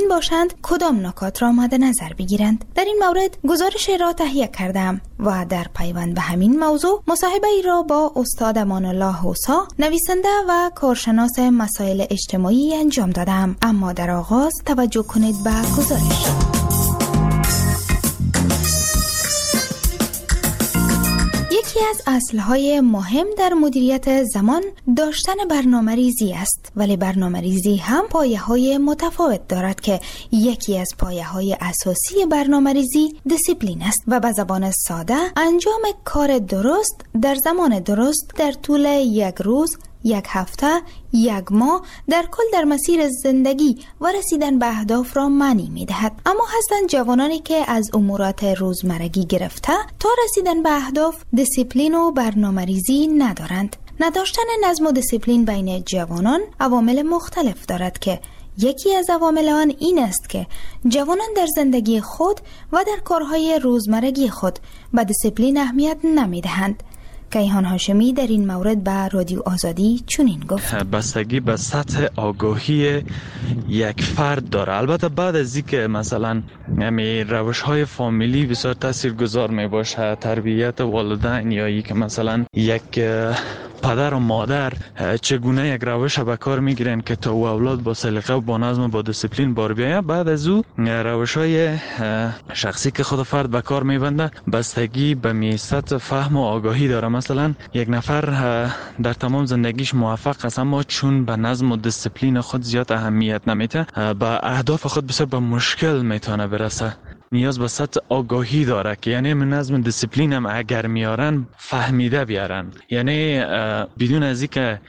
باشند کدام نکات را مد نظر بگیرند. در این مورد گزارش را تهیه کردم و در پیوند به همین موضوع مصاحبه ای را با استاد امان الله حوسا، نویسنده و کارشناس مسائل اجتماعی انجام دادم. اما در آغاز توجه کنید به گزارش. یکی از اصلهای مهم در مدیریت زمان داشتن برنامه‌ریزی است، ولی برنامه‌ریزی هم پایه‌های متفاوت دارد که یکی از پایه‌های اساسی برنامه‌ریزی دیسیپلین است و به زبان ساده انجام کار درست در زمان درست در طول یک روز، یک هفته، یک ماه، در کل در مسیر زندگی و رسیدن به اهداف را معنی می دهد. اما هستند جوانانی که از امورات روزمرگی گرفته تا رسیدن به اهداف دیسیپلین و برنامه ریزی ندارند. نداشتن نظم و دیسیپلین بین جوانان عوامل مختلف دارد که یکی از عوامل آن این است که جوانان در زندگی خود و در کارهای روزمرگی خود به دیسیپلین اهمیت نمی دهند. کیهان هاشمی در این مورد به رادیو آزادی چنین گفت: بستگی به سطح آگاهی یک فرد داره. البته بعد از اینکه مثلا روش‌های فامیلی بسیار تاثیرگذار می باشه، تربیت والدین یا ای که مثلا یک پدر و مادر چگونه یک روش به کار میگیرن که تا اولاد با سلیقه و با نظم و با دیسیپلین بار بیاید، بعد از او روش‌های شخصی که خود فرد به کار میبنده بستگی به سطح فهم و آگاهی داره. مثلا یک نفر در تمام زندگیش موفق است، اما چون به نظم و دیسیپلین خود زیاد اهمیت نمیده، به اهداف خود بسیار به مشکل میتونه برسه. نیاز به سطح آگاهی داره که یعنی نظم دیسیپلین هم اگر میارن فهمیده بیارن، یعنی بدون از اینکه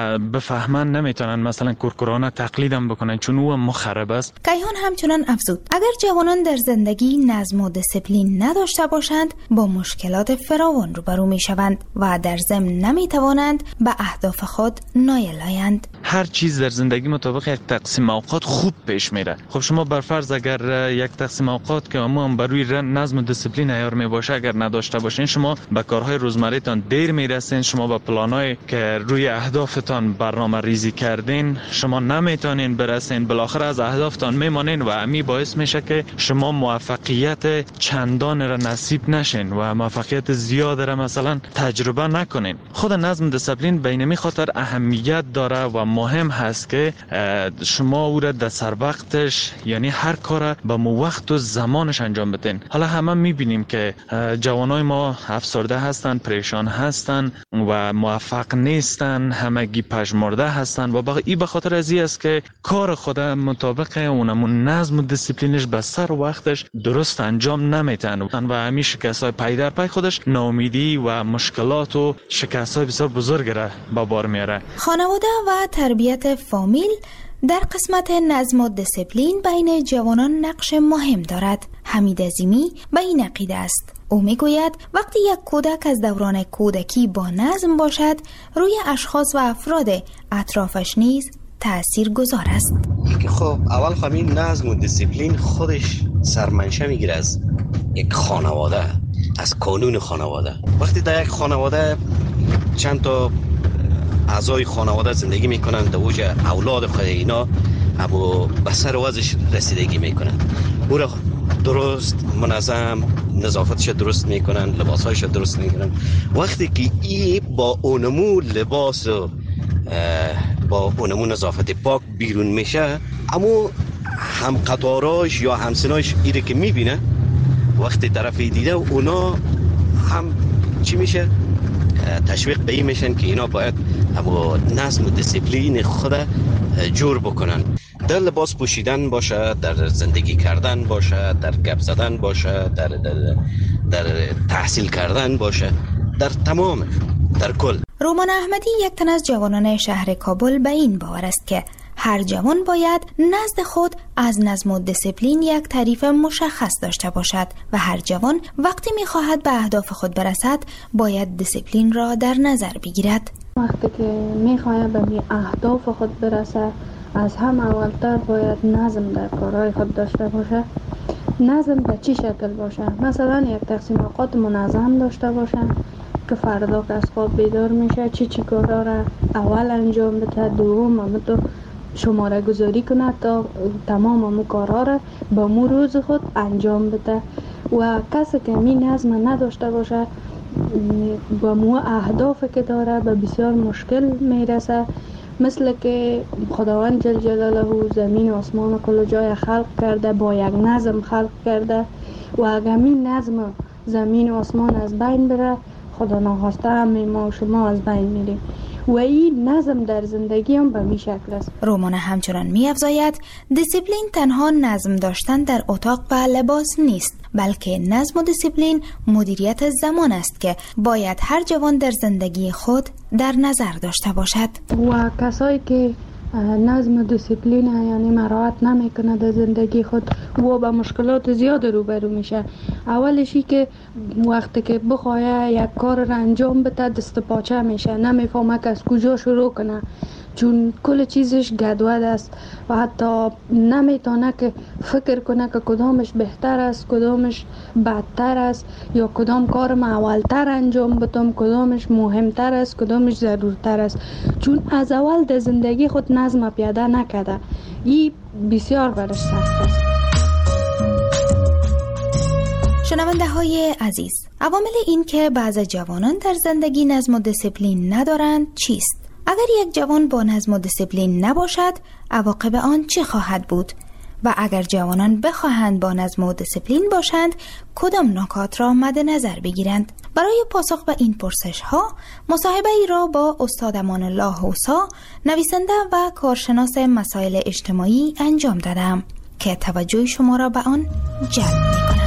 بفهمن نمیتونن مثلا کورکورانه تقلیدم بکنن، چون او مخرب است. کیهان همچنان افزود اگر جوانان در زندگی نظم و دیسیپلین نداشته باشند با مشکلات فراوان روبرو میشوند و در ضمن نمیتوانند به اهداف خود نایل آیند. هر چیز در زندگی مطابق یک تقسیم اوقات خوب پیش میره. خب شما بر فرض اگر یک تقسیم اوقات که هم بر روی نظم و دیسیپلین عیار می باشه اگر نداشته باشین، شما به کارهای روزمره‌تان دیر میرسین، شما به پلانایی که روی اهدافتان برنامه ریزی کردین شما نمیتونین برسین، بالاخره از اهدافتان میمانین و امی باعث میشه که شما موفقیت چندان را نصیب نشین و موفقیت زیاد را مثلا تجربه نکنین. خود نظم دیسیپلین بین می خاطر اهمیت داره و مهم هست که شما او را در سر وقتش، یعنی هر کار به وقت و زمانش انجام بدین. حالا همه میبینیم که جوانای ما افسرده هستن، پریشان هستن و موفق نیستن، همگی پژمرده هستن و این به خاطر از این است که کار خود مطابق اونمون نظم و دیسیپلینش به سر وقتش درست انجام نمیتن و همین شکست‌های پی در پی خودش ناامیدی و مشکلات و شکست‌های بسیار بزرگ را به بار میاره. خانواده و تربیت فامیل در قسمت نظم و دیسیپلین بین جوانان نقش مهم دارد. حمید عظیمی به این عقیده است. او میگوید وقتی یک کودک از دوران کودکی با نظم باشد، روی اشخاص و افراد اطرافش نیز تأثیر گذار است. که خب اول همین نظم و دیسیپلین خودش سرمنشه میگیره از یک خانواده، از قانون خانواده. وقتی در یک خانواده چند تا اعضای خانواده زندگی میکنن، در اوج اولاد خود اینا اما به سر وضعش رسیدگی میکنن، او را درست منظم نظافتش درست میکنن، لباسهایش درست میکنن. وقتی که ای با اونمو لباس و با اونمو نظافت پاک بیرون میشه، اما هم قطاراش یا همسناش ایره که میبینه، وقتی طرفی دیده اونا هم چی میشه؟ تشویق به این میشن که اینا باید اما نظم و دیسیپلین خود جور بکنن. در لباس پوشیدن باشه، در زندگی کردن باشه، در گپ زدن باشه، در تحصیل کردن باشه، در تمام، در کل. رومان احمدی یک تن از جوانان شهر کابل به این باور است که هر جوان باید نزد خود از نظم و دیسیپلین یک تعریف مشخص داشته باشد و هر جوان وقتی می‌خواهد به اهداف خود برسد باید دیسیپلین را در نظر بگیرد. وقتی که می‌خواهد به اهداف خود برسد، از هم اولتر باید نظم در کارهای خود داشته باشه. نظم به چی شکل باشه؟ مثلا یک تقسیم اوقات منظم داشته باشه که فردا که از خواب بیدار میشه چی کارا را اول انجام بده، دوم هم تو شماره گذاری کنه تا تمام امو کارها را به مو روز خود انجام بده و کسی که می نظم نداشته باشه با مو اهداف که داره به بسیار مشکل میرسه. مثل که خداوند جل جلاله زمین و آسمان و کل جای خلق کرده، با یک نظم خلق کرده و اگر این نظم زمین و آسمان از بین بره، خدا ناخواسته همه ما و شما از بین میریم و این نظم در زندگی هم به می شکل است. رومانه همچنان می افزاید دیسیپلین تنها نظم داشتن در اتاق و لباس نیست، بلکه نظم و دیسیپلین مدیریت زمان است که باید هر جوان در زندگی خود در نظر داشته باشد. و کسایی که نظم و دیسیپلین یعنی مراعات نمیکنه در زندگی خود و با مشکلات زیاد روبرو میشه. اولشی که وقتی که بخواه یک کار را انجام بده دست پاچه میشه، نمیفهمه که از کجا شروع کنه، چون کل چیزش گدود است و حتی نمیتونه که فکر کنه که کدامش بهتر است، کدامش بدتر است، یا کدام کارم اولتر انجام بدم، کدامش مهمتر است، کدامش ضرورتر است، چون از اول در زندگی خود نظم پیاده نکرده. این بسیار برش سخت است. شنونده های عزیز، عوامل این که بعض جوانان در زندگی نظم و دیسیپلین ندارند چیست؟ اگر یک جوان با نظم و دیسیپلین نباشد، عواقب آن چه خواهد بود؟ و اگر جوانان بخواهند با نظم و دیسیپلین باشند، کدام نکات را مد نظر بگیرند؟ برای پاسخ به این پرسش ها، مصاحبه ای را با استاد امان الله حوسا، نویسنده و کارشناس مسائل اجتماعی انجام دادم که توجه شما را به آن جلب می‌کنم.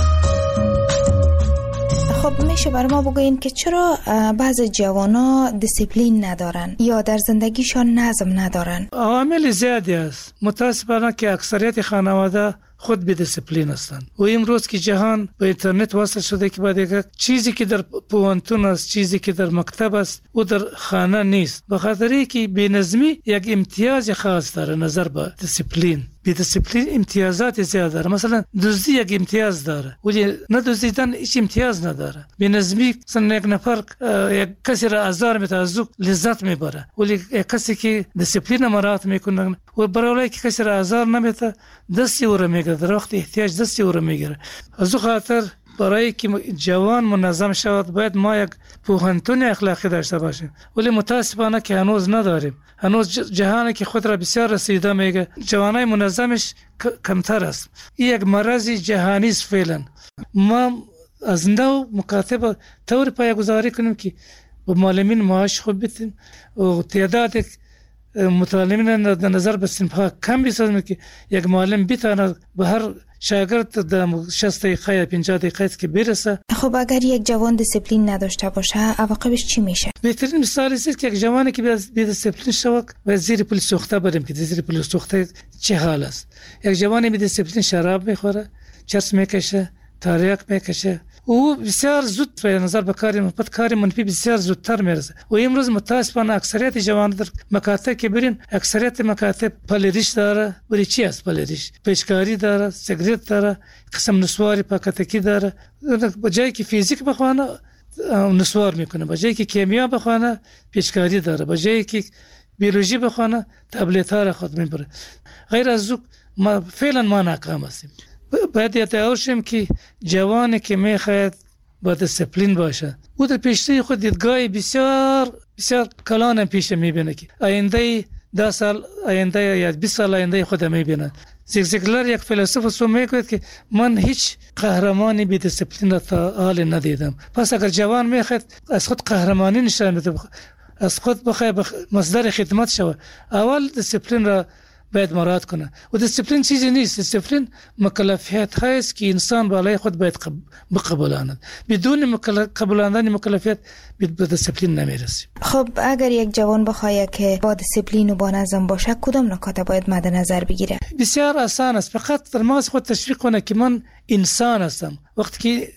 خب میشه برای ما بگوین که چرا بعض جوانا دیسیپلین ندارن یا در زندگیشان نظم ندارن؟ عوامل زیادی است. متاسفانه که اکثریت خانواده خود بی دیسیپلین هستند و امروز که جهان به اینترنت وصل شده که بعد یک چیزی که در پوانتون است، چیزی که در مکتب است و در خانه نیست، به خاطر که بی‌نظمی یک امتیاز خاص داره نظر به دیسیپلین. بی دیسیپلین امتیازات زیاد داره. مثلا دزدی یک امتیاز داره ولی ندزدیدن هیچ امتیاز نداره. بی نظمی مثلا یک نفر یک کسی را آزار میده، از او لذت میبره، ولی یک کسی که دیسیپلین مراعات میکنه و برای که کسی را آزار نمیده دستی او را میگیره، در وقت احتیاج دستی او را میگیره. از او خاطر برای که جوان منظم شود باید ما یک پوهنتون اخلاقی داشته باشیم، ولی متاسفانه که هنوز نداریم. هنوز جهانی که خود را بسیار رسیده میگه جوانای منظمش کمتر است. این یک مرض جهانی است فعلا. ما از نو مکاتب طور پایه‌گذاری کنیم که با معلمین معاش خوب بدیم و تعداد متعلمین در نظر به صنف‌ها کم بسازیم که یک معلم بتونه به هر شاگرد در 60 دقیقه یا 50 دقیقه که برسه. خب اگر یک جوان دیسیپلین نداشته باشه عواقبش چی میشه؟ بهترین مثال است که یک جوانی که بی دیسیپلین شود و زیر پل سوخته بریم که زیر پل سوخته چه حال است. یک جوانی بی دیسیپلین شراب میخوره، چرس میکشه، تریاک میکشه، او بسیار زود به نظر به کار منفی بسیار زودتر میرسه. و امروز متاسفانه اکثریت جوانان در مکاتب که برین، اکثریت مکاتب پلریش داره. ولی چی است پلریش؟ پیچکاری داره، سیگریت داره، قسم نسواری پاکتکی داره. به جایی که فیزیک بخوانه نسوار میکنه، به جایی که کیمیا بخوانه پیچکاری داره، به جایی که بیولوژی بخوانه تبلیت ها را خود میبره. غیر از او فعلا ما ناکام هستیم. باید یاد شیم که جوانی که میخواهد با دیسیپلین باشه او در پیشروی خود دیدگاه بسیار بسیار کلان پیش میبینه که آینده 10 سال آینده یا 20 سال آینده خود میبینه. زیگزیگلر یک فیلسوف میگوید که من هیچ قهرمانی بی دیسیپلین را تا حال ندیدم. پس اگر جوان میخواد از خود قهرمانی نشان بده، از خود بخواد مصدر خدمت شود، اول دیسیپلین را باید مراعات کنه. و دیسیپلین چیزی نیست. دیسیپلین مکلفیت هست که انسان بالای خود باید بقبولاند. بدون قبولاندن مکلفیت به دیسیپلین نمیرسیم. خب اگر یک جوان بخواد که با دیسیپلین و با نظم باشه کدام نکات باید مد نظر بگیره؟ بسیار آسان است. فقط در مغز خود تشویق کنه که من انسان هستم. وقتی که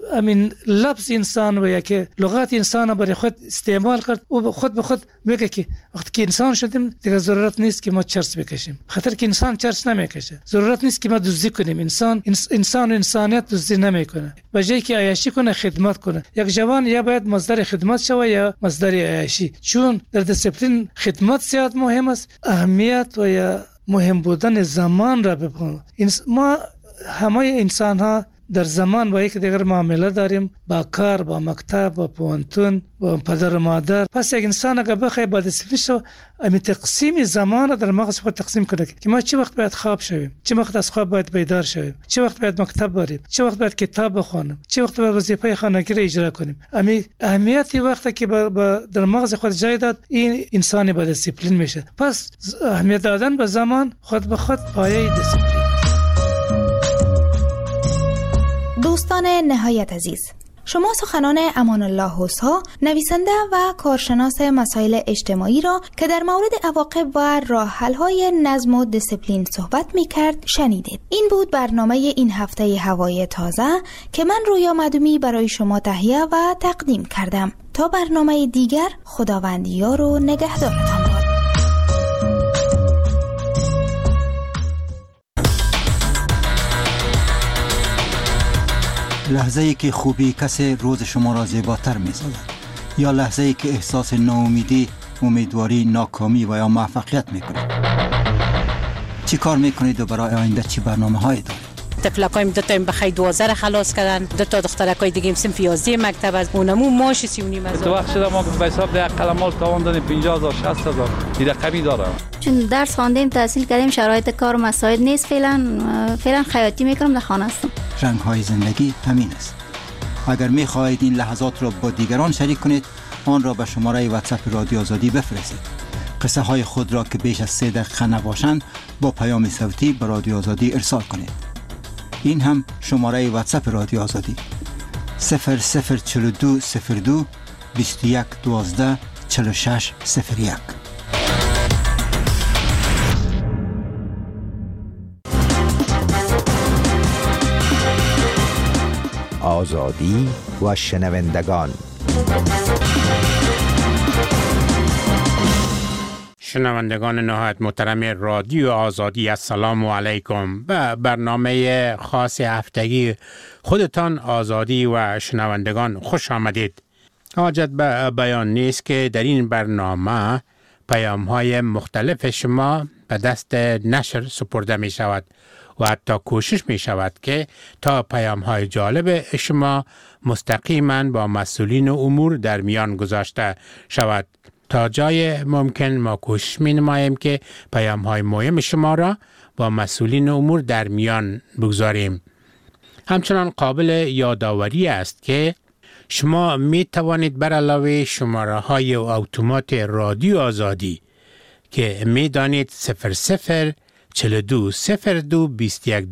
امین لفظ انسان و یا که لغت انسان برای خود استعمال کرد و خود به خود میگه که وقتی که انسان شدیم دیگه ضرورت نیست که ما چرس بکشیم، خاطر که انسان چرس نمیکشه. ضرورت نیست که ما دزدی کنیم، انسان و انسانیت دزدی نمیکنه. به جای که عیاشی کنه خدمت کنه. یک جوان یا باید مصدر خدمت شوه یا مصدر عیاشی، چون در دیسپلین خدمت زیاد مهم است. اهمیت و یا مهم بودن زمان را بپنه. ما همه انسان ها در زمان با یک دیگر معامله داریم، با کار، با مکتب، با پوانتون، با پدر و مادر. پس یک انسان اگر بخواه با دیسپلین شو امی تقسیم زمان را در مغز خود تقسیم کنه که ما چه وقت باید خواب شویم، چه وقت از خواب باید بیدار شویم، چه وقت باید مکتب بریم، چه وقت باید کتاب بخونیم، چه وقت باید وظیفه خانگی را اجرا کنیم. امی اهمیتی وقتی که در مغز خود جای داد، این انسانی با دیسپلین میشه. پس اهمیت دادن به زمان خود به خود پایه دیسپلین. دوستان نهایت عزیز، شما سخنان امان الله حسا، نویسنده و کارشناس مسائل اجتماعی را که در مورد عواقب و راه حل‌های نظم و دیسپلین صحبت می‌کرد شنیدید. این بود برنامه این هفته هوای تازه که من رویا مدومی برای شما تهیه و تقدیم کردم. تا برنامه دیگر، خداوند یار و نگهدارتان باد. لحظه‌ای که خوبی کسی روز شما را زیباتر می‌سازد، یا لحظه‌ای که احساس ناامیدی، امیدواری، ناکامی و یا موفقیت می‌کنید. چی کار می‌کنید و برای آینده چی برنامه‌هایی دارید؟ تفلکایم دو تا بخای 12 خلاص کردن، دو تا دخترکای دیگه صنف 11 مکتب از اونمو ماش 39 هزار. تو وقت شده ما به حساب ده قلمال تاوان دادیم 50000 60000 این رقمی دارم. چون درس خواندیم، تحصیل کردیم، شرایط کار مساعد نیست. فعلا خیاطی میکنم، در خانه هستم. رنگ‌های زندگی همین است. اگر می‌خواهید این لحظات را با دیگران شریک کنید، آن را به شماره واتساپ رادیو آزادی بفرستید. قصه های خود را که بیش از 3 دقیقه نباشند با پیام صوتی به رادیو آزادی ارسال کنید. این هم شماره واتساپ رادیو آزادی 004202 21 12 46 01. آزادی و شنوندگان. شنوندگان نهایت محترم رادیو آزادی، السلام علیکم. به برنامه خاص هفتگی خودتان آزادی و شنوندگان خوش آمدید. حاجت به بیان نیست که در این برنامه پیام‌های مختلف شما به دست نشر سپرده می شود و حتی کوشش می شود که تا پیام‌های جالب شما مستقیما با مسئولین امور در میان گذاشته شود. تا جای ممکن ما کوشش می نماییم که پیام‌های مهم شما را با مسئولین امور در میان بگذاریم. همچنان قابل یادآوری است که شما می توانید بر علاوه شماره های اتومات رادیو آزادی که می دانید 00 42 02 21